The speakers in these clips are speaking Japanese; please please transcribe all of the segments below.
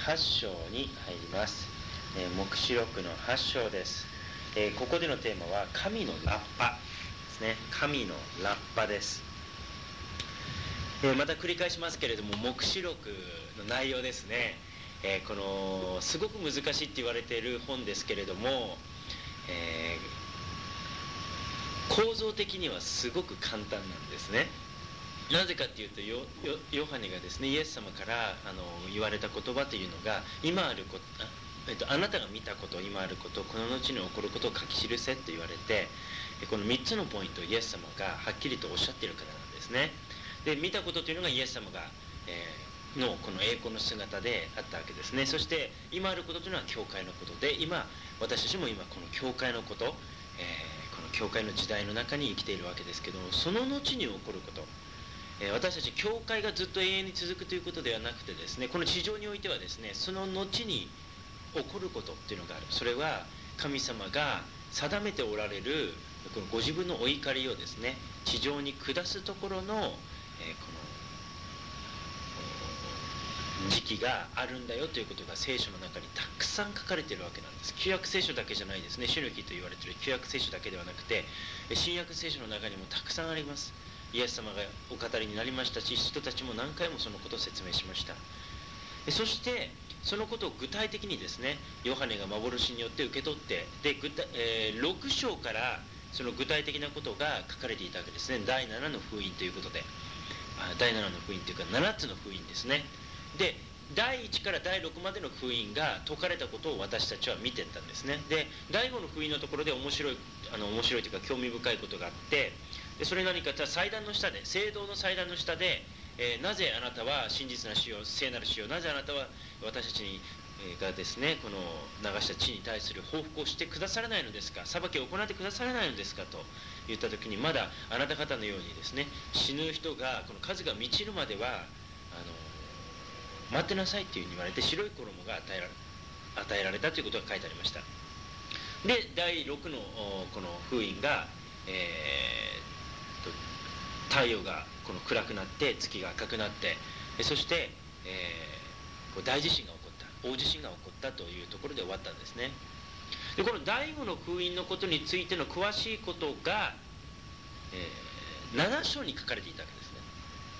8章に入ります。黙示録の8章です。ここでのテーマは神のラッパですね。神のラッパです。また繰り返しますけれども、黙示録の内容ですね。このすごく難しいって言われている本ですけれども、構造的にはすごく簡単なんですね。なぜかっていうと、ヨハネがですね、イエス様から言われた言葉というのが、今あること、あなたが見たこと、今あること、この後に起こることを書き記せって言われて、この3つのポイントをイエス様がはっきりとおっしゃっているからなんですね。で、見たことというのがイエス様が、のこの栄光の姿であったわけですね。そして今あることというのは教会のことで、今私たちも今この教会のこと、この教会の時代の中に生きているわけですけども、その後に起こること、私たち教会がずっと永遠に続くということではなくてですね、この地上においてはですね、その後に起こることっていうのがある。それは神様が定めておられるこのご自分のお怒りをですね、地上に下すところの、この時期があるんだよということが聖書の中にたくさん書かれているわけなんです。旧約聖書だけじゃないですね。主の記と言われている旧約聖書だけではなくて、新約聖書の中にもたくさんあります。イエス様がお語りになりましたし、人たちも何回もそのことを説明しました。そしてそのことを具体的にですね、ヨハネが幻によって受け取って、で6章からその具体的なことが書かれていたわけですね。第7の封印ということで、第7の封印というか7つの封印ですね。で第1から第6までの封印が解かれたことを私たちは見ていったんですね。で第5の封印のところで面白いというか興味深いことがあって、でそれ何かというと、祭壇の下で、聖堂の祭壇の下で、なぜあなたは真実な主よ、聖なる主よ、なぜあなたは私たちにがですね、この流した地に対する報復をしてくださらないのですか、裁きを行ってくださらないのですかと言った時に、まだあなた方のようにですね、死ぬ人がこの数が満ちるまでは待ってなさいっていうふうに言われて、白い衣が与えられたということが書いてありました。で第6のこの封印が、太陽がこの暗くなって月が赤くなって、そして、大地震が起こった、大地震が起こったというところで終わったんですね。でこの第5の封印のことについての詳しいことが、7章に書かれていたわけですね。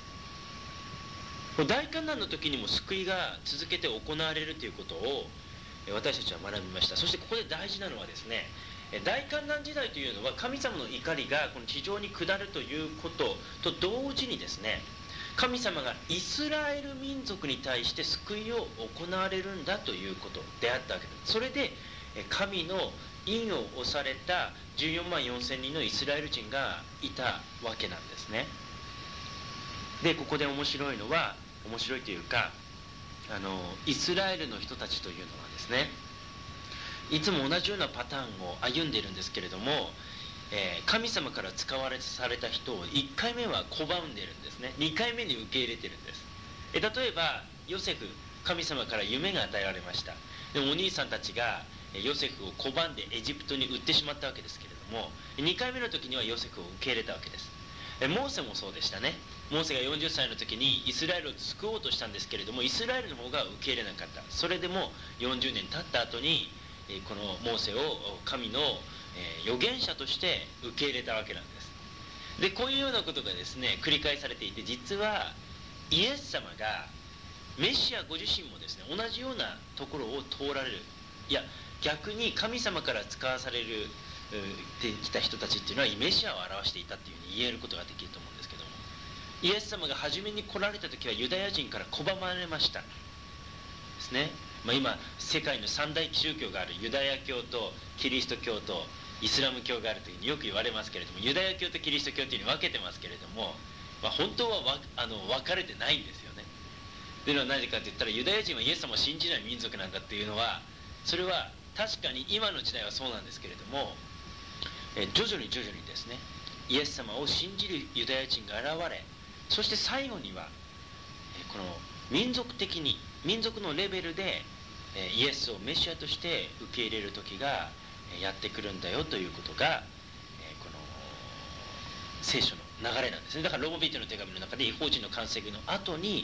大観難の時にも救いが続けて行われるということを私たちは学びました。そしてここで大事なのはですね、大観難時代というのは神様の怒りがこの地上に下るということと同時にですね、神様がイスラエル民族に対して救いを行われるんだということであったわけです。それで神の印を押された14万4千人のイスラエル人がいたわけなんですね。でここで面白いというか、イスラエルの人たちというのはですね、いつも同じようなパターンを歩んでいるんですけれども、神様から使われされた人を1回目は拒んでいるんですね。2回目に受け入れているんです。例えばヨセフ、神様から夢が与えられました。でもお兄さんたちがヨセフを拒んでエジプトに売ってしまったわけですけれども、2回目の時にはヨセフを受け入れたわけです。モーセもそうでしたね。モーセが40歳の時にイスラエルを救おうとしたんですけれども、イスラエルの方が受け入れなかった。それでも40年経った後にこのモーセを神の預言者として受け入れたわけなんです。でこういうようなことがですね繰り返されていて、実はイエス様がメシアご自身もですね、同じようなところを通られる、いや逆に神様から使わされるできた人たちっていうのはメシアを表していたっていうふうに言えることができると思うんですけども、イエス様が初めに来られた時はユダヤ人から拒まれましたですね。今世界の三大宗教があるユダヤ教とキリスト教とイスラム教があるというふうによく言われますけれども、ユダヤ教とキリスト教というふうに分けてますけれども、本当は分かれてないんですよね。というのは何かといったら、ユダヤ人はイエス様を信じない民族なんだっていうのは、それは確かに今の時代はそうなんですけれども、徐々にですね、イエス様を信じるユダヤ人が現れ、そして最後にはこの民族のレベルでイエスをメシアとして受け入れる時がやってくるんだよということがこの聖書の流れなんですね。だからローマ人の手紙の中で異邦人の完成の後に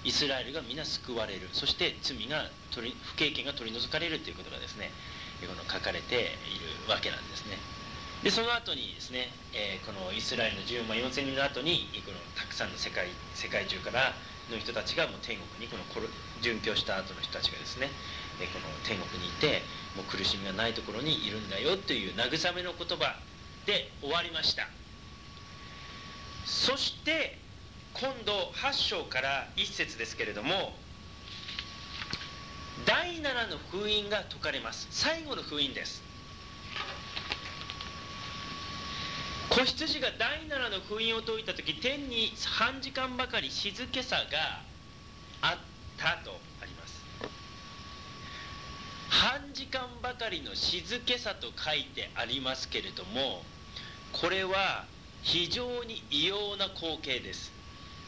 イスラエルが皆救われる、そして不敬虔が取り除かれるということがですね、この書かれているわけなんですね。でその後にですね、このイスラエルの10万4,000人の後にこのたくさんの世界中からの人たちがもう天国に、この殉教した後の人たちがですね、この天国にいて、もう苦しみがないところにいるんだよという慰めの言葉で終わりました。そして今度8章から1節ですけれども、第7の封印が解かれます。最後の封印です。子羊が第7の封印を解いた時、天に半時間ばかり静けさがあったとあります。半時間ばかりの静けさと書いてありますけれども、これは非常に異様な光景です。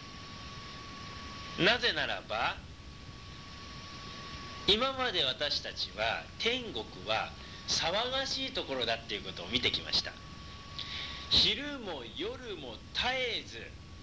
なぜならば、今まで私たちは天国は騒がしいところだっていうことを見てきました。昼も夜も絶えず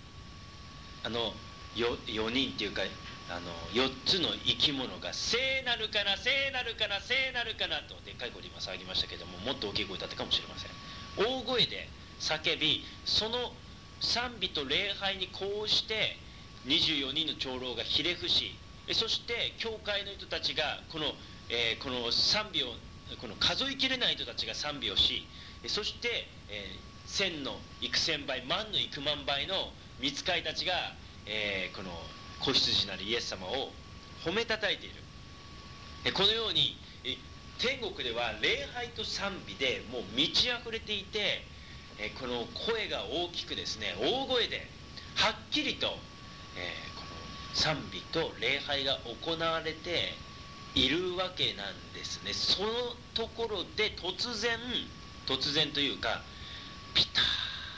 4人っていうか4つの生き物が聖なるかな聖なるかな聖なるかなとでっかい声で今騒ぎましたけども、もっと大きい声だったかもしれません。大声で叫び、その賛美と礼拝にこうして24人の長老がひれ伏し、そして教会の人たちがこの賛美を数えきれない人たちが賛美をし、そして千の幾千倍万の幾万倍の御使いたちが、この子羊なるイエス様を褒めたたえている。このように天国では礼拝と賛美でもう満ち溢れていて、この声が大きくですね、大声ではっきりと、この賛美と礼拝が行われているわけなんですね。そのところで突然というか、ピタ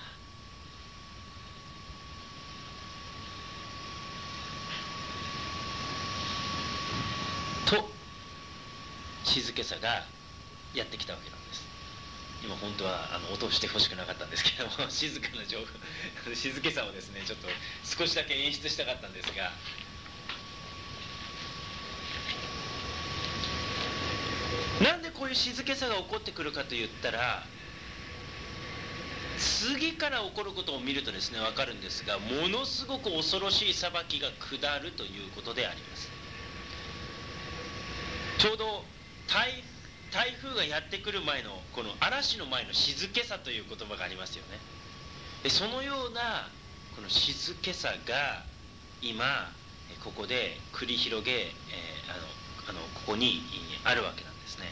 ーと静けさがやってきたわけなんです。今本当は音をしてほしくなかったんですけども、静かな静けさをですね、ちょっと少しだけ演出したかったんですが、なんでこういう静けさが起こってくるかといったら、次から起こることを見るとですね分かるんですが、ものすごく恐ろしい裁きが下るということであります。ちょうど台風がやってくる前のこの嵐の前の静けさという言葉がありますよね。でそのようなこの静けさが今ここで繰り広げ、ここにあるわけなんですね。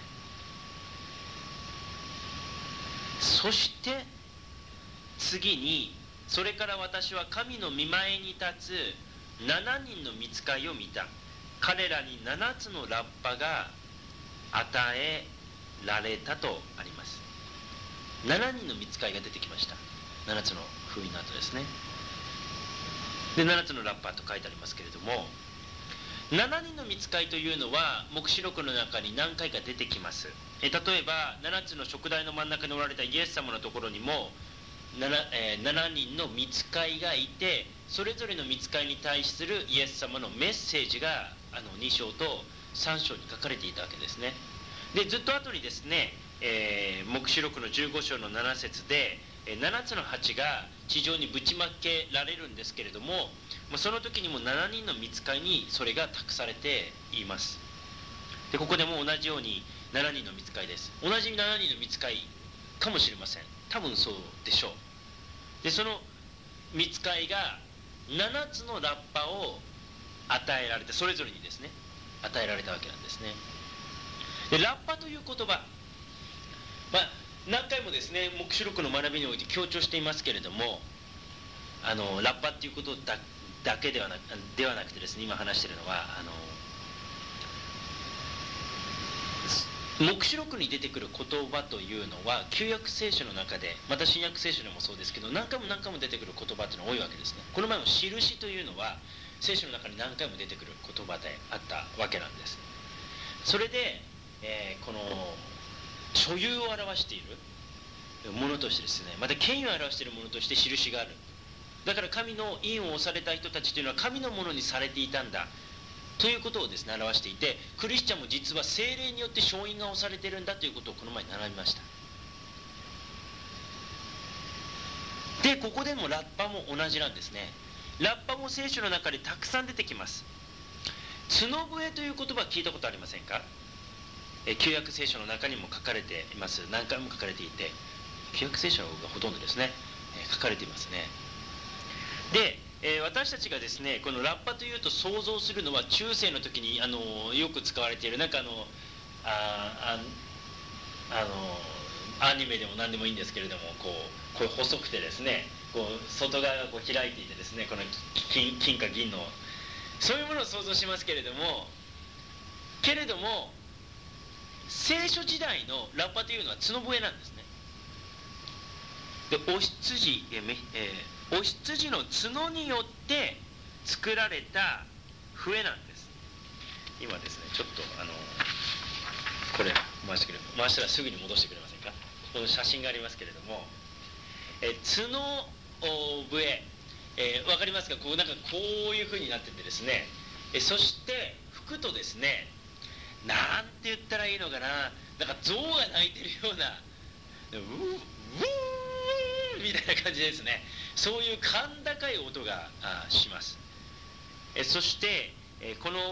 そして次に、それから私は神の御前に立つ7人の御使いを見た。彼らに7つのラッパが与えられたとあります。7人の御使いが出てきました。7つの封印の後ですね。で7つのラッパと書いてありますけれども、7人の御使いというのは黙示録の中に何回か出てきます。例えば7つの燭台の真ん中におられたイエス様のところにも 7人の御使いがいて、それぞれの御使いに対するイエス様のメッセージが2章と3章に書かれていたわけですね。でずっと後にですね、黙示録の15章の7節で7つの鉢が地上にぶちまけられるんですけれども、その時にも7人の御使いにそれが託されています。でここでも同じように7人の御使いです。同じ7人の御使いかもしれません。多分そうでしょう。でその御使いが7つのラッパを与えられて、それぞれにですね与えられたわけなんですね。でラッパという言葉、何回もですね黙示録の学びにおいて強調していますけれども、ラッパっていうことだけではなくてですね、今話しているのは黙示録に出てくる言葉というのは旧約聖書の中で、また新約聖書でもそうですけど、何回も出てくる言葉というのが多いわけですね。この前も印というのは聖書の中に何回も出てくる言葉であったわけなんです。それで、この所有を表しているものとしてですね、また権威を表しているものとして印がある。 だから神の印を押された人たちというのは神のものにされていたんだということをですね表していて、クリスチャンも実は聖霊によって勝因が押されているんだということをこの前習いました。でここでもラッパも同じなんですね。ラッパも聖書の中でたくさん出てきます。角笛という言葉聞いたことありませんか？旧約聖書の中にも書かれています。何回も書かれていて、旧約聖書がほとんどですね、書かれていますね。で、私たちがですねこのラッパというと想像するのは、中世の時によく使われているアニメでも何でもいいんですけれども、こういう細くてですね、こう外側がこう開いていてですね、この金か銀のそういうものを想像しますけれども、聖書時代のラッパというのは角笛なんですね。でお羊の角によって作られた笛なんです。今ですねちょっとこれ回したらすぐに戻してくれませんか？この写真がありますけれども、角笛、分かりますか？こういう風になっててですね、そして吹くとですね、なんて言ったらいいのかな、象が鳴いてるようなウーみたいな感じですね。そういう甲高い音がします。そしてこの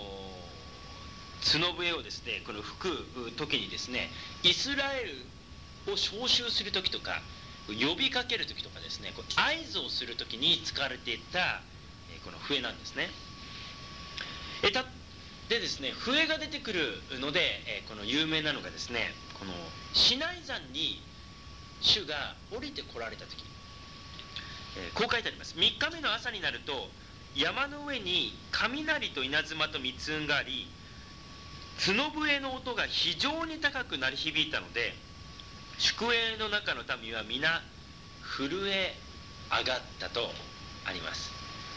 角笛をですねこの吹く時にですね、イスラエルを召集する時とか呼びかける時とかですね、合図をする時に使われていたこの笛なんですね。でですね、笛が出てくるのでこの有名なのがですね、このシナイ山に主が降りてこられた時、こう書いてあります。3日目の朝になると山の上に雷と稲妻と密雲があり、角笛の音が非常に高く鳴り響いたので、宿営の中の民は皆震え上がったとあります。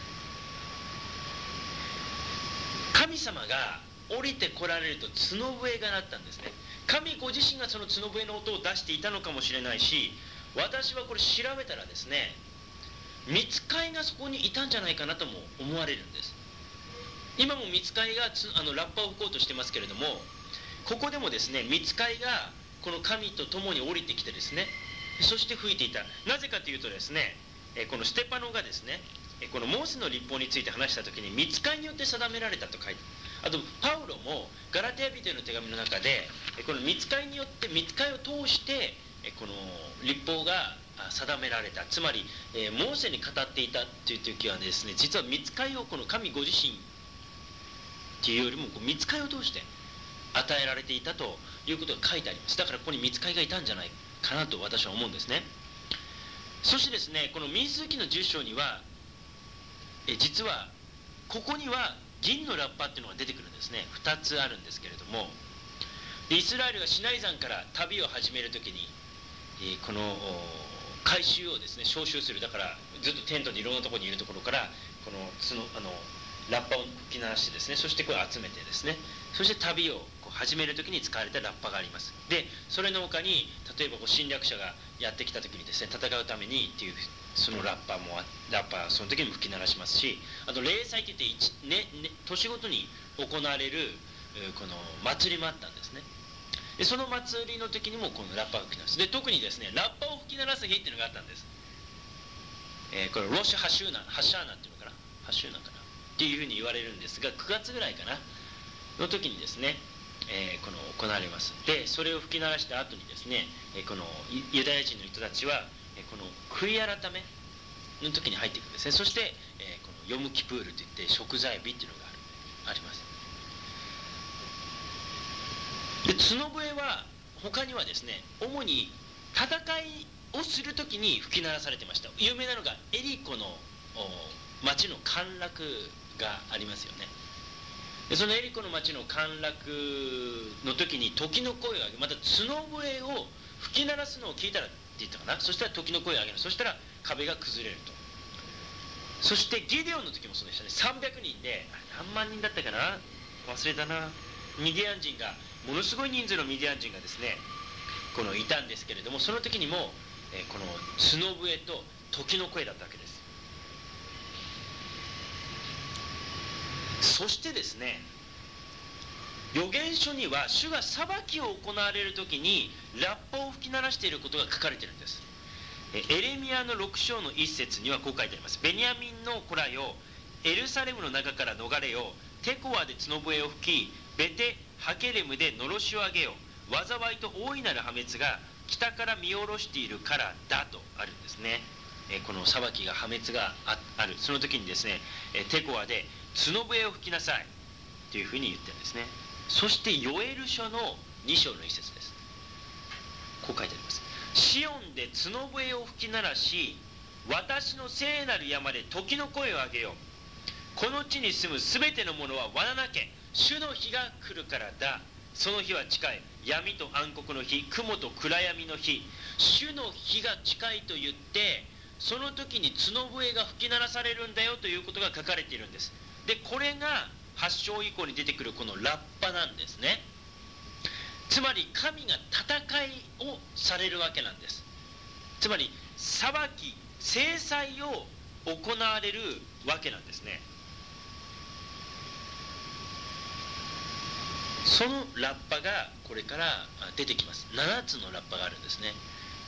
神様が降りてこられると角笛が鳴ったんですね。神ご自身がその角笛の音を出していたのかもしれないし、私はこれ調べたらですね、御使いがそこにいたんじゃないかなとも思われるんです。今も御使いがラッパを吹こうとしてますけれども、ここでもですね御使いがこの神と共に降りてきてですね、そして吹いていた。なぜかというとですね、このステパノがですねこのモーセの律法について話した時に御使いによって定められたと書いてある。あとパウロもガラテヤ人への手紙の中でこの御使いによって御使いを通してこの律法が定められた、つまりモーセに語っていたという時はですね、実は御使いをこの神ご自身というよりも御使いを通して与えられていたということが書いてあります。だからここに御使いがいたんじゃないかなと私は思うんですね。そしてですね、この民数記の10章には実はここには銀のラッパっていうのが出てくるんですね。2つあるんですけれども、イスラエルがシナイ山から旅を始めるときにこの改宗をですね召集する、だからずっとテントでいろんなところにいるところからこのラッパを吹き鳴らしてですね、そしてこれ集めてですね、そして旅を始めるときに使われたラッパがあります。でそれの他に例えば侵略者がやってきたときにですね戦うためにっていうそのラッパはその時にも吹き鳴らしますし、あと例祭といって年ごとに行われるこの祭りもあったんですね。でその祭りの時にもこのラッパを吹き鳴らす。で特にですねラッパを吹き鳴らす日っていうのがあったんです。これロシュハシューナっていうのかな、ハシューナかなっていうふうに言われるんですが、9月ぐらいかなの時にですねこの行われます。でそれを吹き鳴らした後にですねこのユダヤ人の人たちはこの悔い改めの時に入っていくんですね。そしてこのヨムキプールといって贖罪日っていうのがあります。で角笛は他にはですね主に戦いをする時に吹き鳴らされてました。有名なのがエリコの町の陥落がありますよね。でそのエリコの町の陥落の時に時の声を上げ、また角笛を吹き鳴らすのを聞いたらって言ったかな、そしたら時の声を上げる、そしたら壁が崩れると。そしてギデオンの時もそうでしたね。300人で何万人だったかな忘れたな、ミディアン人がものすごい人数のミディアン人がですねいたんですけれども、その時にもこの角笛と時の声だったわけです。 そしてですね、預言書には主が裁きを行われる時にラッパを吹き鳴らしていることが書かれているんです。エレミヤの6章の1節にはこう書いてあります。ベニヤミンの子らよ、エルサレムの中から逃れよ、テコワで角笛を吹き、ベテハケレムでのろしを上げよ、災いと大いなる破滅が北から見下ろしているからだとあるんですね。この裁きが破滅がある、その時にですね、テコワで角笛を吹きなさいというふうに言ってるんですね。そしてヨエル書の2章の一節です。こう書いてあります。シオンで角笛を吹き鳴らし、私の聖なる山で時の声を上げよう。この地に住むすべてのものはわななけ、主の日が来るからだ。その日は近い。闇と暗黒の日、雲と暗闇の日、主の日が近いと言って、その時に角笛が吹き鳴らされるんだよということが書かれているんです。で、これが8章以降に出てくるこのラッパなんですね。つまり神が戦いをされるわけなんです。つまり裁き、制裁を行われるわけなんですね。そのラッパがこれから出てきます。7つのラッパがあるんですね。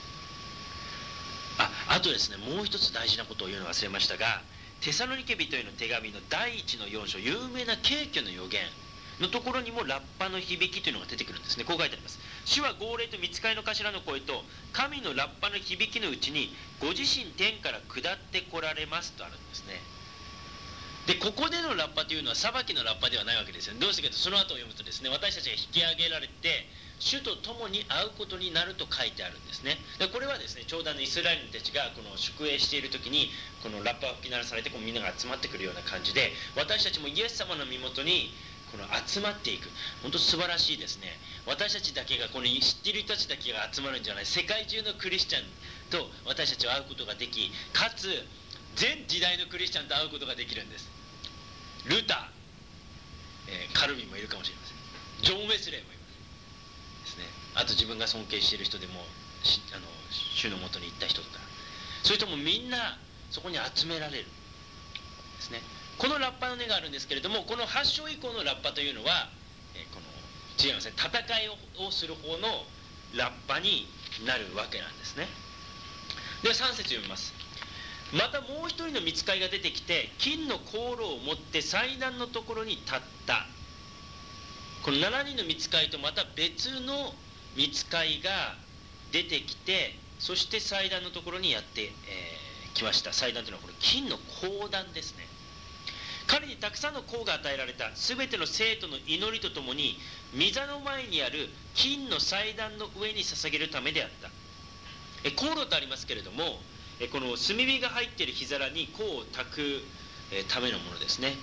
あとですね、もう一つ大事なことを言うのを忘れましたが、テサロニケ人への手紙の第1の4章、有名な敬虚の予言のところにもラッパの響きというのが出てくるんですね。こう書いてあります。主は号令と御使いの頭の声と神のラッパの響きのうちにご自身天から下ってこられますとあるんですね。で、ここでのラッパというのは裁きのラッパではないわけですよね。どうしてかというと、その後を読むとですね、私たちが引き上げられて主と共に会うことになると書いてあるんですね。で、これはですね、ちょうどイスラエルたちがこの宿営している時にこのラッパが吹き鳴らされてみんなが集まってくるような感じで、私たちもイエス様の身元にこの集まっていく。本当素晴らしいですね。私たちだけが、この知っている人たちだけが集まるんじゃない、世界中のクリスチャンと私たちは会うことができ、かつ全時代のクリスチャンと会うことができるんです。ルター、カルビンもいるかもしれません。ジョン・ウェスレーもいますですね。あと自分が尊敬している人でも主のもとに行った人とか、そういう人もみんなそこに集められるですね。このラッパの音があるんですけれども、この8章以降のラッパというのは、違いますね、戦いをする方のラッパになるわけなんですね。では3節読みます。またもう一人の御使いが出てきて、金の香炉を持って祭壇のところに立った。この7人の御使いとまた別の御使いが出てきて、そして祭壇のところにやってきました。祭壇というのはこれ金の香壇ですね。彼にたくさんの香が与えられた。すべての生徒の祈りとともに御座の前にある金の祭壇の上に捧げるためであった。香炉とありますけれども、この炭火が入っている火皿に香を焚くためのものですね。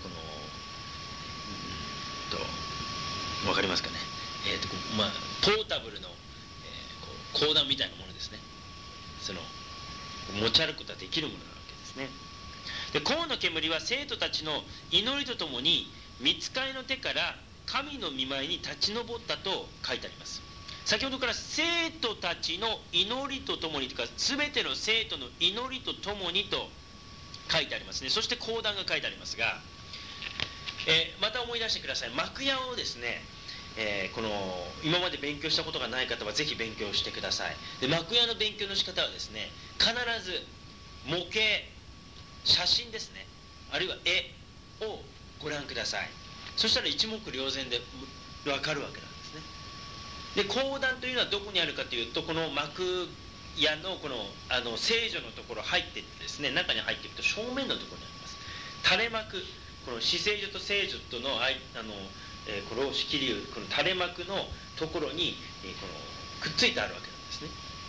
分かりますかね。ポータブルの香壇みたいなものですね。持ち歩くことができるものなわけですね。で、香の煙は生徒たちの祈りとともに御使いの手から神の御前に立ち上ったと書いてあります。先ほどから生徒たちの祈りとともにとか、全ての生徒の祈りとともにと書いてありますね。そして講談が書いてありますが、また思い出してください。幕屋をですね、今まで勉強したことがない方はぜひ勉強してください。で、幕屋の勉強の仕方はですね、必ず模型、写真ですね、あるいは絵をご覧ください。そしたら一目瞭然で分かるわけなんですね。で、講談というのはどこにあるかというと、この幕屋の聖女のところ入っていってですね、中に入っていくと正面のところにあります。垂れ幕、この至聖所と聖女とのこれを仕切り、この垂れ幕のところにくっついてあるわけなんですね。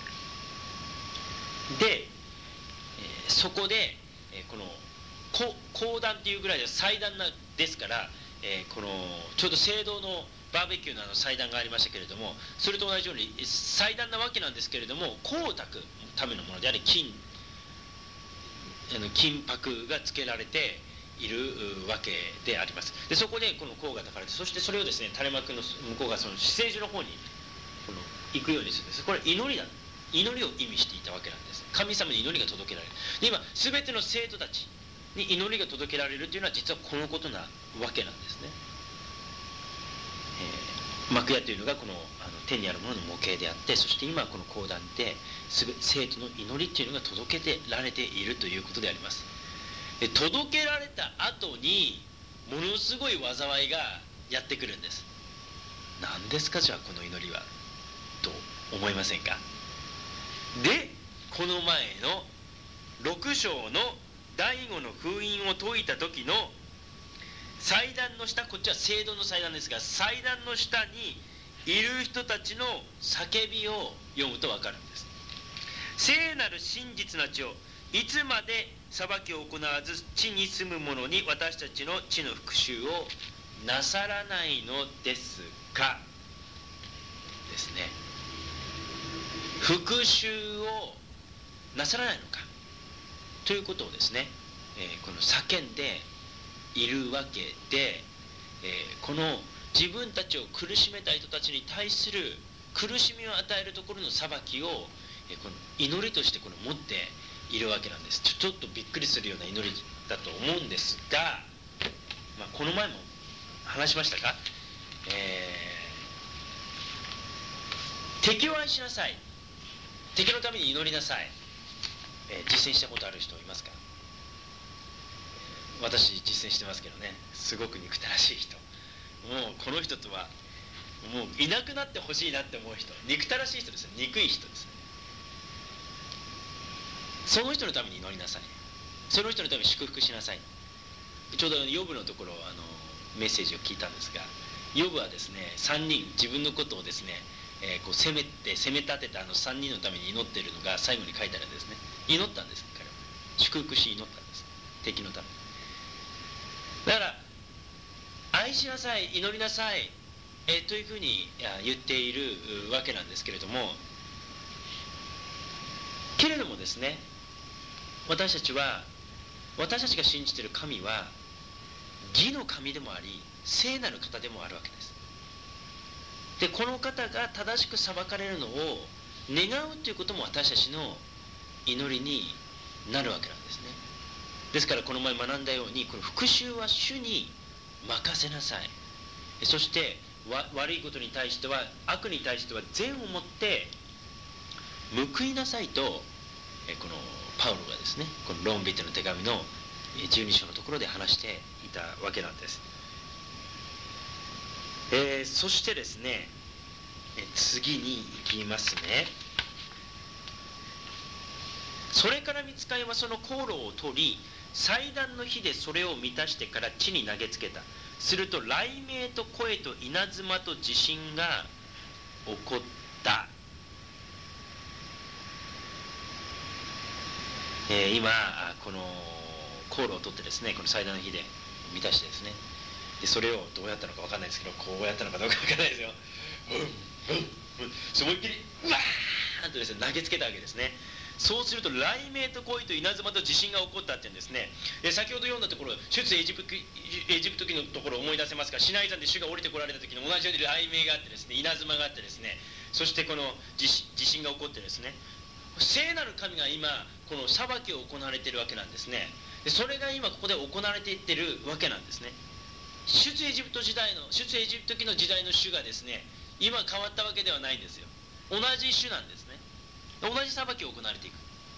で、そこでこの講談っていうぐらいで祭壇ですから、ちょうど聖堂のバーベキューの祭壇がありましたけれども、それと同じように祭壇なわけなんですけれども、香を焚くためのものであり、金箔がつけられているわけであります。で、そこでこの香が焚かれて、そしてそれをですね、垂れ幕の向こうが至聖所の方に行くようにするんです。これ祈りを意味していたわけなんです。神様に祈りが届けられる。で、今全ての生徒たちに祈りが届けられるというのは実はこのことなわけなんですね。幕屋というのがこの天にあるものの模型であって、そして今この講談で生徒の祈りというのが届けられているということであります。届けられた後にものすごい災いがやってくるんです。何ですかじゃあこの祈りはと思いませんか。でこの前の6章の第5の封印を解いた時の祭壇の下、こっちは聖堂の祭壇ですが、祭壇の下にいる人たちの叫びを読むと分かるんです。聖なる真実な地をいつまで裁きを行わず地に住む者に私たちの地の復讐をなさらないのですかですね。復讐をなさらないのかということをですね、この叫んでいるわけで、この自分たちを苦しめた人たちに対する苦しみを与えるところの裁きを、この祈りとしてこの持っているわけなんです。ちょっとびっくりするような祈りだと思うんですが、この前も話しましたか、敵を愛しなさい、敵のために祈りなさい、実践したことある人いますか。私実践してますけどね、すごく憎たらしい人、もうこの人とはもういなくなってほしいなって思う人、憎たらしい人ですね、憎い人ですね。その人のために祈りなさい、その人のために祝福しなさい。ちょうどヨブのところメッセージを聞いたんですが、ヨブはですね3人自分のことをですね、こう責め立てた3人のために祈っているのが最後に書いてあるんですね。祈ったんです、彼は祝福し祈ったんです、敵のために。だから愛しなさい、祈りなさい、というふうに言っているわけなんですけれども、けれどもですね、私たちが信じている神は義の神でもあり聖なる方でもあるわけです。でこの方が正しく裁かれるのを願うということも私たちの祈りになるわけなんですね。ですからこの前学んだように、この復讐は主に任せなさい。そして悪いことに対しては、悪に対しては善をもって報いなさいと、このパウロがですね、このローンビテの手紙の12章のところで話していたわけなんです。そしてですね、次に行きますね。それから御使いはその香炉を取り、祭壇の火でそれを満たしてから地に投げつけた。すると雷鳴と声と稲妻と地震が起こった。今この香炉を取ってですね、この祭壇の火で満たしてですね、でそれをどうやったのか分かんないですけど、こうやったのかどうか分かんないですよ。思いっきりうわーんとですね投げつけたわけですね。そうすると雷鳴と声と稲妻と地震が起こったっていうんですね。先ほど読んだところ、出エジプト記のところを思い出せますか。シナイ山で主が降りてこられた時の同じように雷鳴があってですね、稲妻があってですね、そしてこの地震が起こってですね、聖なる神が今この裁きを行われているわけなんですね。でそれが今ここで行われていってるわけなんですね。出エジプト記の時代の主がですね、今変わったわけではないんですよ。同じ主なんですね。同じ裁きを行われていく。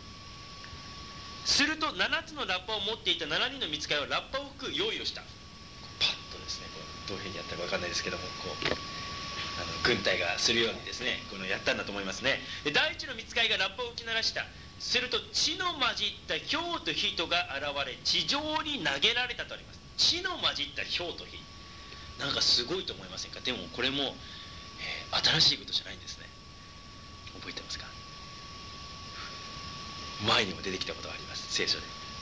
すると7つのラッパを持っていた7人の御使いはラッパを吹く用意をした。パッとですね、どういうふうにやったか分かんないですけども、こう軍隊がするようにですね、このやったんだと思いますね。で第一の御使いがラッパを吹き鳴らした。すると血の混じったひょうと火とが現れ、地上に投げられたとあります。血の混じったひょうと火、なんかすごいと思いませんか。でもこれも、新しいことじゃないんですね。覚えてますか。前にも出てきたことがあります、聖書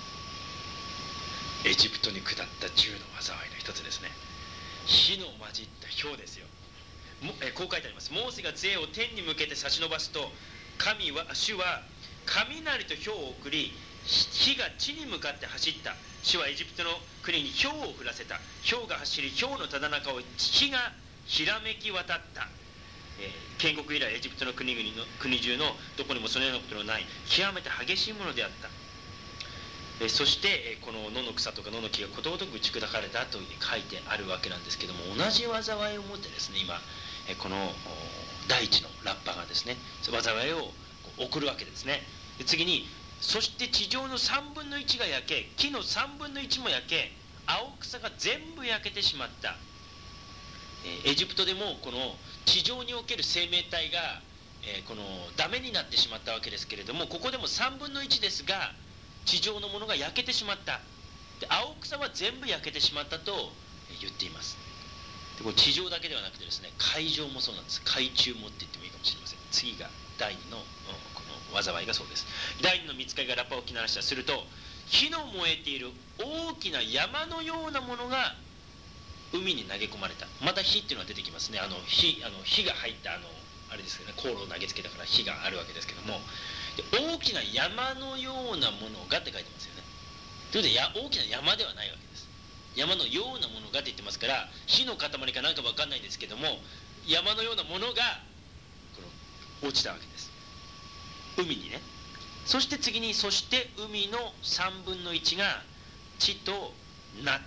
で。エジプトに下った10の災いの一つですね。火の混じったひょうですよ。こう書いてあります。モーセが杖を天に向けて差し伸ばすと、主は雷とひょうを送り、火が地に向かって走った。主はエジプトの国にひょうを降らせた。ひょうが走り、ひょうのただ中を火がひらめき渡った。建国以来エジプトの国中のどこにもそのようなことのない極めて激しいものであった。 そしてこの野の草とか野の木がことごとく打ち砕かれたというふうに書いてあるわけなんですけども、同じ災いをもってですね、今この第一のラッパがですね災いを送るわけですね。で次に、そして地上の3分の1が焼け、木の3分の1も焼け、青草が全部焼けてしまった。エジプトでもこの地上における生命体がこのダメになってしまったわけですけれども、ここでも3分の1ですが地上のものが焼けてしまった。で青草は全部焼けてしまったと言っています。でこれ地上だけではなくてですね、海上もそうなんです。海中もって言ってもいいかもしれません。次が第2のこの災いがそうです。第2の見つかりがラッパを吹き鳴らした。すると火の燃えている大きな山のようなものが海に投げ込まれた。また火っていうのが出てきますね。火が入ったあれですけどね、航路を投げつけたから火があるわけですけども、で大きな山のようなものがって書いてますよね。ということで大きな山ではないわけです。山のようなものがって言ってますから、火の塊かなんか分かんないんですけども、山のようなものがこの落ちたわけです、海にね。そして次に、そして海の3分の1が地となった。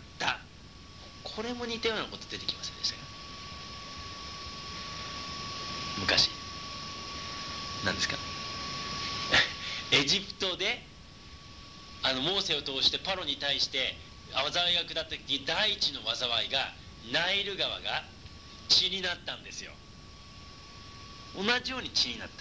これも似たようなこと出てきませんでしたか。昔何ですかエジプトでモーセを通してパロに対して災いが下った時、第一の災いがナイル川が血になったんですよ。同じように血になった。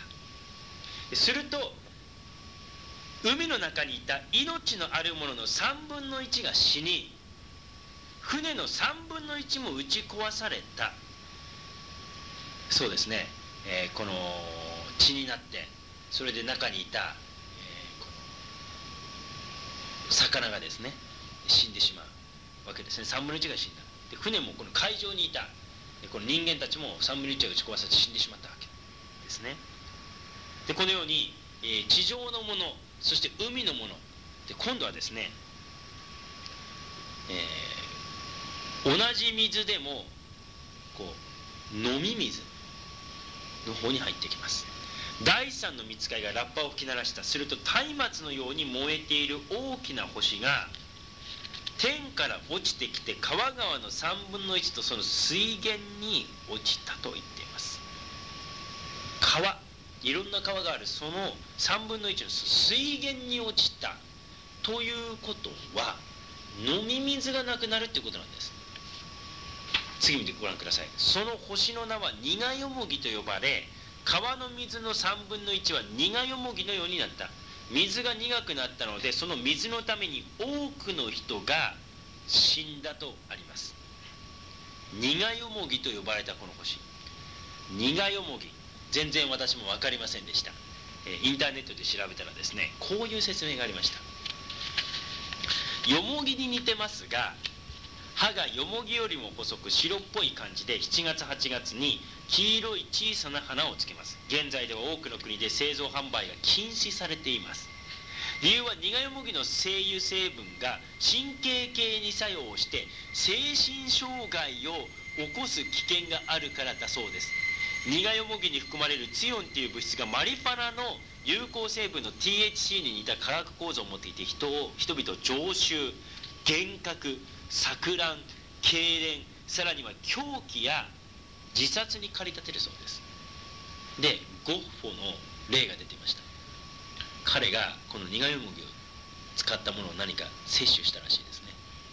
すると海の中にいた命のあるものの3分の1が死に、船の3分の1も打ち壊された。そうですね、この血になって、それで中にいた、この魚がですね死んでしまうわけですね。3分の1が死んだ。で船もこの海上にいたこの人間たちも3分の1が打ち壊されて死んでしまったわけですね。でこのように、地上のもの、そして海のもので、今度はですね、同じ水でもこう飲み水の方に入ってきます。第3の御使いがラッパを吹き鳴らした。すると松明のように燃えている大きな星が天から落ちてきて、川々の3分の1とその水源に落ちたと言っています。川、いろんな川があるその3分の1の水源に落ちたということは、飲み水がなくなるということなんです。次見てご覧ください。その星の名は苦よもぎと呼ばれ、川の水の3分の1は苦よもぎのようになった。水が苦くなったので、その水のために多くの人が死んだとあります。苦よもぎと呼ばれたこの星、苦よもぎ、全然私も分かりませんでした。インターネットで調べたらですね、こういう説明がありました。よもぎに似てますが、葉がよもぎよりも細く白っぽい感じで、7月8月に黄色い小さな花をつけます。現在では多くの国で製造販売が禁止されています。理由は苦よもぎの精油成分が神経系に作用して精神障害を起こす危険があるからだそうです。苦よもぎに含まれるツヨンという物質がマリファナの有効成分の THC に似た化学構造を持っていて、人々を常習、幻覚、錯乱、痙攣、さらには狂気や自殺に駆り立てるそうです。でゴッホの例が出ていました。彼がこの苦よもぎを使ったものを何か摂取したらしいです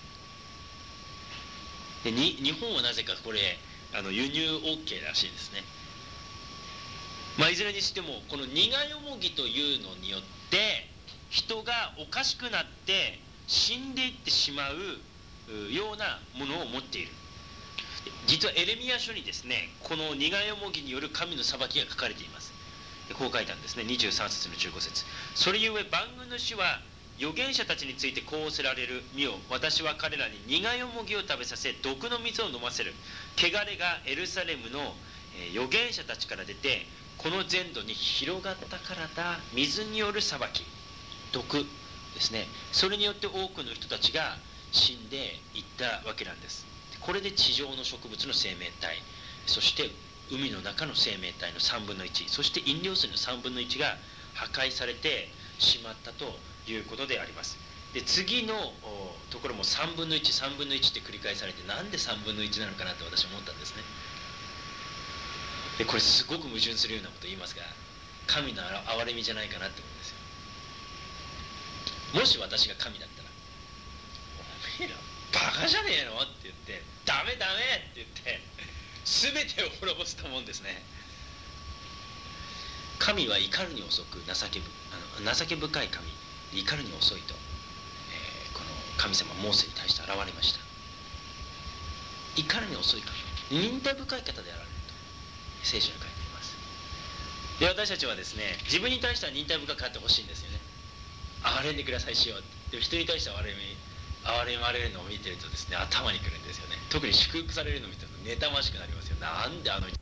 ね。で日本はなぜかこれ輸入 OK らしいですね。いずれにしてもこの苦よもぎというのによって人がおかしくなって死んでいってしまうようなものを持っている。実はエレミヤ書にですね、この苦よもぎによる神の裁きが書かれています。こう書いたんですね。23節の15節。それゆえ万軍の主は預言者たちについてこうおせられる。見よ、私は彼らに苦よもぎを食べさせ、毒の水を飲ませる。汚れがエルサレムの預言者たちから出て、この全土に広がったからだ。水による裁き、毒ですね。それによって多くの人たちが死んでいったわけなんです。これで地上の植物の生命体、そして海の中の生命体の3分の1、そして飲料水の3分の1が破壊されてしまったということであります。 で次のところも3分の13分の1って繰り返されて、なんで3分の1なのかなって私は思ったんですね。でこれすごく矛盾するようなことを言いますが、神の憐れみじゃないかなって思うんですよ。もし私が神だったら「おめえらバカじゃねえの?」って言って「ダメダメ!」って言って全てを滅ぼすと思うんですね。神は怒るに遅く情け深い神、怒るに遅いと、この神様モーセに対して現れました。怒るに遅い神、忍耐深い方であられると聖書に書いています。で私たちはですね、自分に対しては忍耐深くあってほしいんですよね。憐れんでくださいしよう。でも人に対しては憐れまれるのを見てるとですね、頭にくるんですよね。特に祝福されるのを見てると妬ましくなりますよ。なんであの人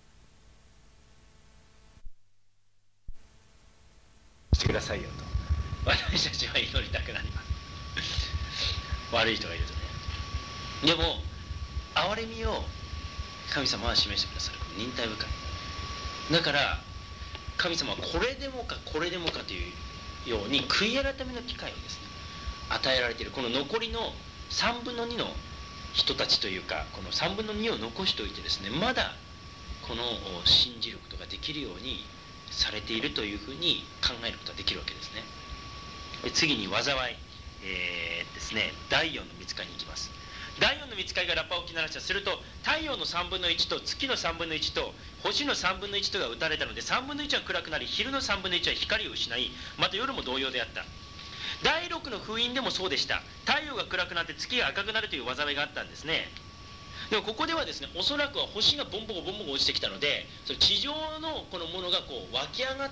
してくださいよと私たちは祈りたくなります悪い人がいるとね。でも憐れみを神様は示してくださる、忍耐深い。だから神様はこれでもかこれでもかというように悔い改めの機会をですね与えられている。この残りの3分の2の人たちというか、この3分の2を残しておいてですね、まだこの信じることができるようにされているというふうに考えることができるわけですね。で次に災い、ですね、第4の御使いに行きます。第4の御使いがラッパを吹き鳴らした。すると太陽の3分の1と月の3分の1と星の3分の1とが打たれたので、3分の1は暗くなり、昼の3分の1は光を失い、また夜も同様であった。第6の封印でもそうでした。太陽が暗くなって月が赤くなるという災いがあったんですね。でもここではですね、おそらくは星がボンボコボンボコ落ちてきたので、その地上のこのものがこう湧き上がって、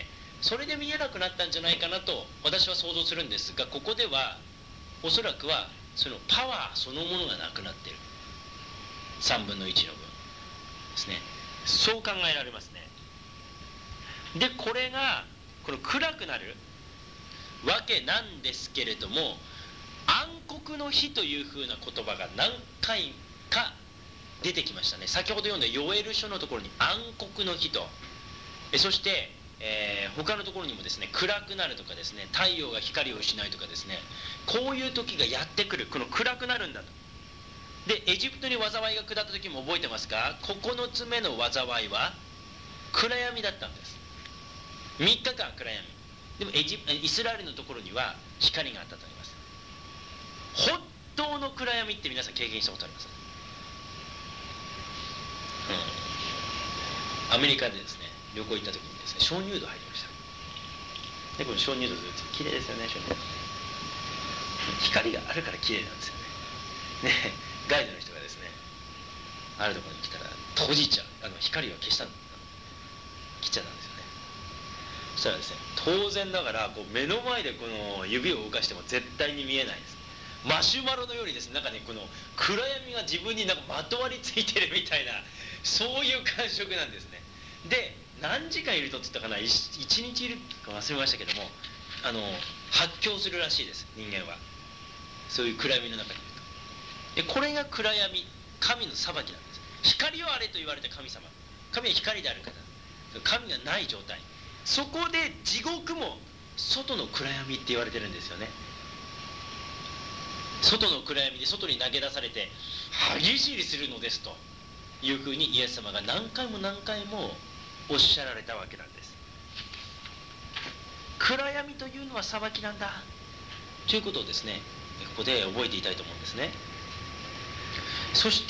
それで見えなくなったんじゃないかなと私は想像するんですが、ここではおそらくはそのパワーそのものがなくなっている、3分の1の分ですね。そう考えられますね。でこれがこの暗くなるわけなんですけれども、暗黒の日というふうな言葉が何回か出てきましたね。先ほど読んだヨエル書のところに暗黒の日と、そして、他のところにもですね、暗くなるとかですね、太陽が光を失いとかですね、こういう時がやってくる、この暗くなるんだと。でエジプトに災いが下った時も覚えてますか。9つ目の災いは暗闇だったんです。3日間暗闇。でもイスラエルのところには光があったとあります。本当の暗闇って皆さん経験したことありますか。アメリカでですね、旅行行った時にですね、鍾乳洞入りました。でこの鍾乳洞ずっと綺麗ですよね。鍾乳洞光があるから綺麗なんですよね。でガイドの人がですね、あるところに来たら閉じちゃう、光は消しちゃったんですよね。そしたらですね、当然ながらこう目の前でこの指を動かしても絶対に見えないです。マシュマロのようにですね、なんかね、この暗闇が自分になんかまとわりついてるみたいな、そういう感触なんですね。で何時間いるとって言ったかな、1日いるか忘れましたけども、発狂するらしいです、人間は。そういう暗闇の中にいると。でこれが暗闇、神の裁きなんです。光をあれと言われた神様、神は光である方、神がない状態、そこで地獄も外の暗闇って言われてるんですよね。外の暗闇で外に投げ出されて歯ぎしりするのですというふうにイエス様が何回も何回もおっしゃられたわけなんです。暗闇というのは裁きなんだということをですね、ここで覚えていたいと思うんですね。そして、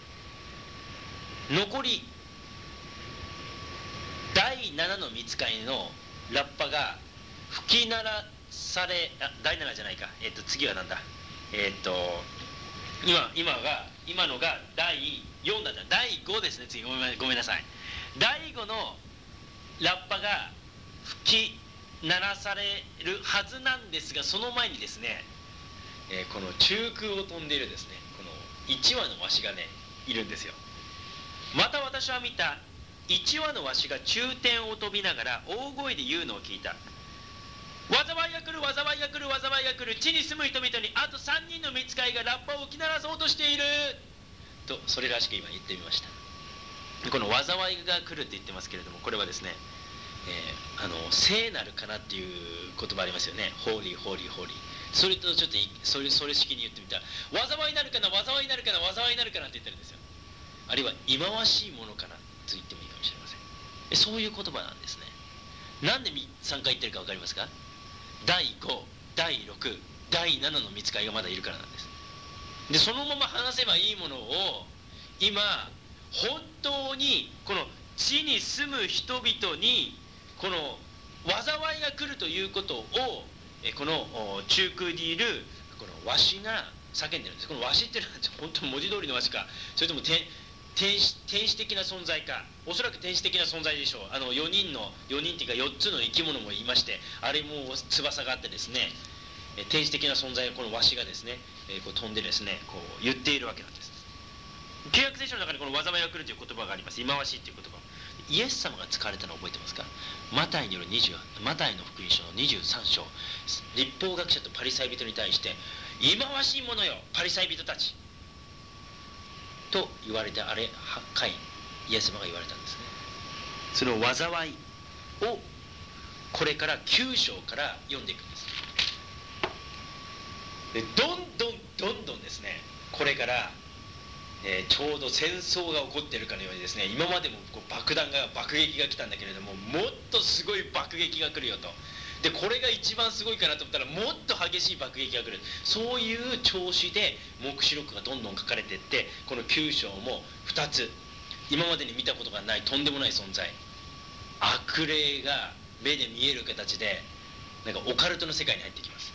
残り第7の御使いのラッパが吹き鳴らされ、第7じゃないか、次はなんだ、今のが第4だった、第5ですね。次ごめんなさい。第5のラッパが吹き鳴らされるはずなんですが、その前にですね、この中空を飛んでいるですね、この1羽のワシがねいるんですよ。また私は見た1羽のワシが中天を飛びながら大声で言うのを聞いた。災いが来る、災いが来る、災いが来る。地に住む人々にあと3人の御使いがラッパを吹き鳴らそうとしていると、それらしく今言ってみました。この災いが来るって言ってますけれども、これはですね、聖なるかなっていう言葉ありますよね。ホーリーホーリーホーリー。 それとちょっとそれ式に言ってみたら、災いになるかな、災いになるかな、災いになるかなって言ってるんですよ。あるいは忌まわしいものかなと言ってもいいかもしれません。そういう言葉なんですね。なんで3回言ってるか分かりますか？第5、第6、第7の御使いがまだいるからなんです。でそのまま話せばいいものを、今本当にこの地に住む人々にこの災いが来るということを、この中空にいるこのわしが叫んでるんです。このわしっていうのは本当に文字通りのわしか、それとも天使的な存在か。おそらく天使的な存在でしょう。4人っていうか4つの生き物もいまして、あれも翼があってですね、天使的な存在をこのわしがですね、こう飛んでですね、こう言っているわけなんです。旧約聖書の中にこの災いが来るという言葉があります。忌まわしいという言葉。イエス様が使われたのを覚えてますか？マタイの福音書の23章、律法学者とパリサイ人に対して、忌まわしいものよパリサイ人たちと言われて、あれ回イエス様が言われたんですね。その災いをこれから9章から読んでいくんです。でどんどんですね、これからちょうど戦争が起こっているかのようにですね、今までもこう爆撃が来たんだけれども、もっとすごい爆撃が来るよと。でこれが一番すごいかなと思ったら、もっと激しい爆撃が来る。そういう調子で黙示録がどんどん書かれていって、この9章も2つ、今までに見たことがないとんでもない存在、悪霊が目で見える形でなんかオカルトの世界に入ってきます。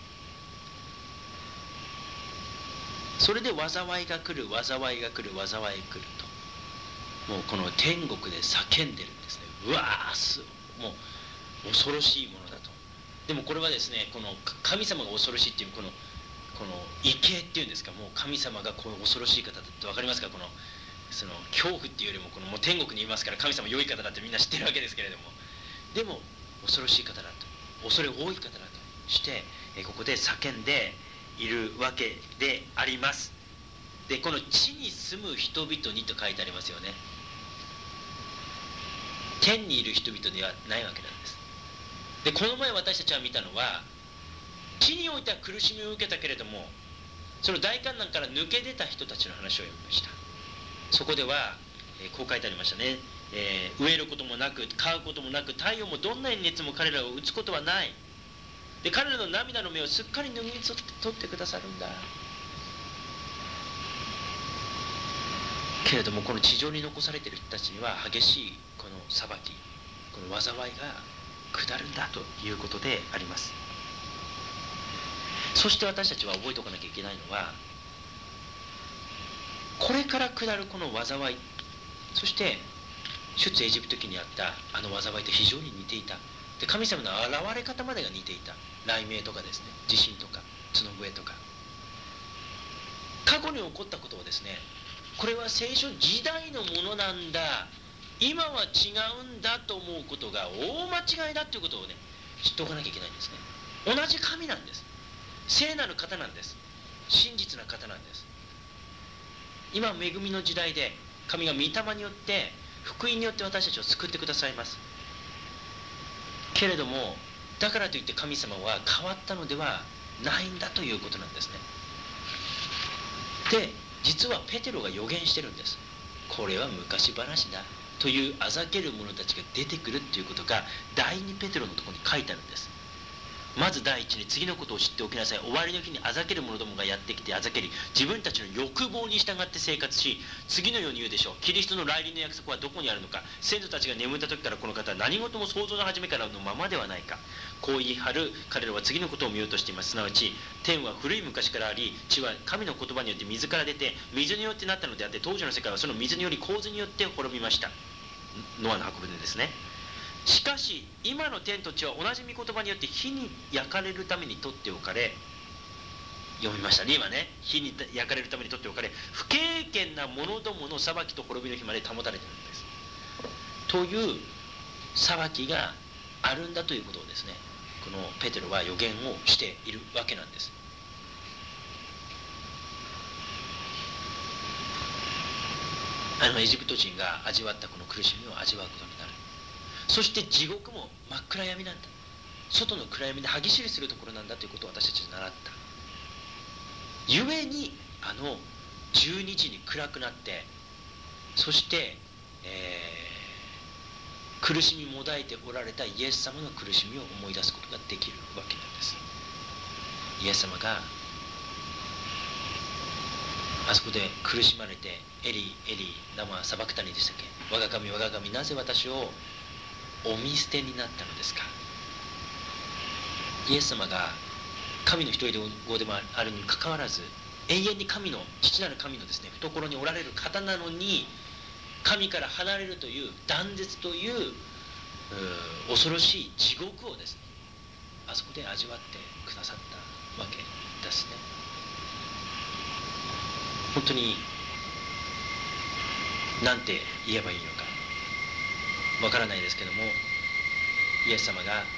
それで災いが来る、災いが来る、災いが来ると、もうこの天国で叫んでるんですね。うわー、もう恐ろしいものだと。でもこれはですね、この神様が恐ろしいっていうこの畏敬っていうんですか、もう神様がこう恐ろしい方だって分かりますか？その恐怖っていうよりももう天国にいますから、神様良い方だってみんな知ってるわけですけれども、でも恐ろしい方だと、恐れ多い方だとして、ここで叫んでいるわけであります。でこの地に住む人々にと書いてありますよね。天にいる人々ではないわけなんです。でこの前私たちは見たのは、地においては苦しみを受けたけれども、その大観難から抜け出た人たちの話を読みました。そこでは、こう書いてありましたね。飢えることもなく、飼うこともなく、太陽もどんなに熱も彼らを打つことはない。で彼らの涙の目をすっかり拭い取ってくださるんだ。けれどもこの地上に残されている人たちには激しいこの裁き、この災いが下るんだということであります。そして私たちは覚えておかなきゃいけないのは、これから下るこの災い、そして出エジプト記にあったあの災いと非常に似ていた。で神様の現れ方までが似ていた。雷鳴とかですね、地震とか角笛とか、過去に起こったことをですね、これは聖書時代のものなんだ、今は違うんだと思うことが大間違いだということをね、知っておかなきゃいけないんですね。同じ神なんです。聖なる方なんです。真実な方なんです。今恵みの時代で神が御霊によって福音によって私たちを救ってくださいます。けれどもだからといって神様は変わったのではないんだということなんですね。で実はペテロが予言してるんです。これは昔話だというあざける者たちが出てくるということが第2ペテロのところに書いてあるんです。まず第一に次のことを知っておきなさい。終わりの日にあざける者どもがやってきてあざけり、自分たちの欲望に従って生活し、次のように言うでしょう。キリストの来臨の約束はどこにあるのか。先祖たちが眠った時からこの方は何事も創造の初めからのままではないか。こう言い張る彼らは次のことを見ようとしています。すなわち天は古い昔からあり、地は神の言葉によって水から出て水によってなったのであって、当時の世界はその水により洪水によって滅びました。ノアの箱舟ですね。しかし今の天と地は同じ御言葉によって火に焼かれるために取っておかれ、読みましたね今ね、火に焼かれるために取っておかれ、不敬虔な者どもの裁きと滅びの日まで保たれているんですという裁きがあるんだということをですね、このペテロは予言をしているわけなんです。エジプト人が味わったこの苦しみを味わうことになる。そして地獄も真っ暗闇なんだ、外の暗闇で歯ぎしりするところなんだということを私たちは習った。 故に12時に暗くなって、そして、苦しみもだえておられたイエス様の苦しみを思い出すことができるわけなんです。イエス様があそこで苦しまれて、エリエリラマサバクタニでしたっけ、我が神我が神、なぜ私をお見捨てになったのですか。イエス様が神の一人子でもあるにもかかわらず、永遠に神の父なる神のですね、懐におられる方なのに、神から離れるという断絶という恐ろしい地獄をですね、あそこで味わってくださったわけですね。本当に何て言えばいいのかわからないですけども、イエス様が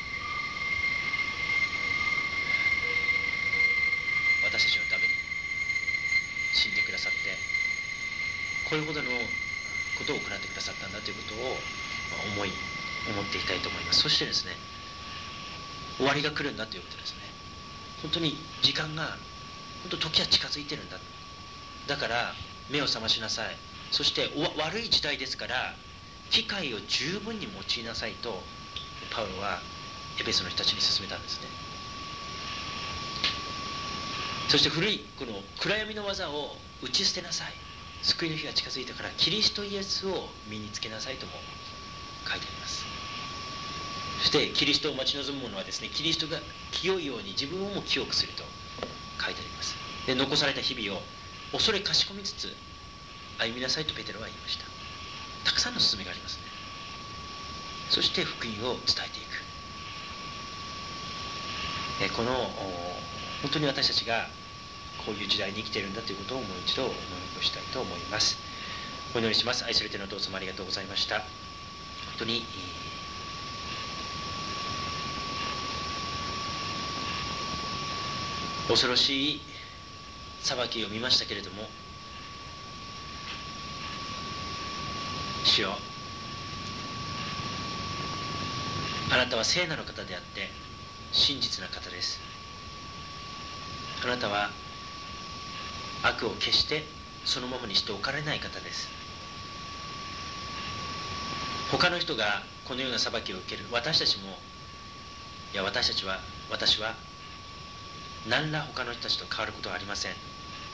私たちのために死んでくださって、こういうほどのことを行ってくださったんだということを思っていきたいと思います。そしてですね、終わりが来るんだということですね。本当に時間が、本当時は近づいてるんだ。だから目を覚ましなさい。そして悪い時代ですから機会を十分に用いなさいとパウロはエペソの人たちに勧めたんですね。そして古いこの暗闇の技を打ち捨てなさい。救いの日が近づいたからキリストイエスを身につけなさいとも書いてあります。そしてキリストを待ち望む者はですね、キリストが清いように自分をも清くすると書いてあります。で、残された日々を恐れかしこみつつ歩みなさいとペテロは言いました。たくさんの勧めがありますね。そして福音を伝えていく。この本当に私たちがこういう時代に生きているんだということをもう一度思い起こしたいと思います。お祈りします。愛する天のお父様、ありがとうございました。本当に恐ろしい裁きを見ましたけれども、主よ、あなたは聖なる方であって真実な方です。あなたは悪を決してそのままにしておかれない方です。他の人がこのような裁きを受ける、私たちは何ら他の人たちと変わることはありません。本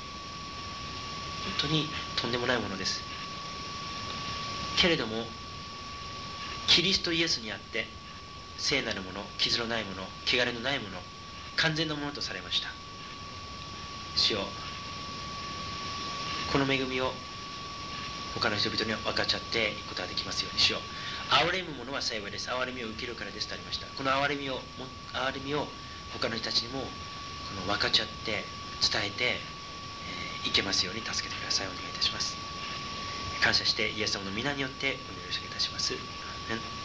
当にとんでもないものです。けれどもキリストイエスにあって聖なるもの、傷のないもの、汚れのないもの、完全なものとされました。主よ、この恵みを他の人々に分かち合っていくことができますように。主よ、憐れむ者は幸いです。憐れみを受けるからですとありました。この憐れみを他の人たちにも分かち合って伝えていけますように助けてください。お願いいたします。感謝してイエス様の皆によってお祈りをいたします。アーメン。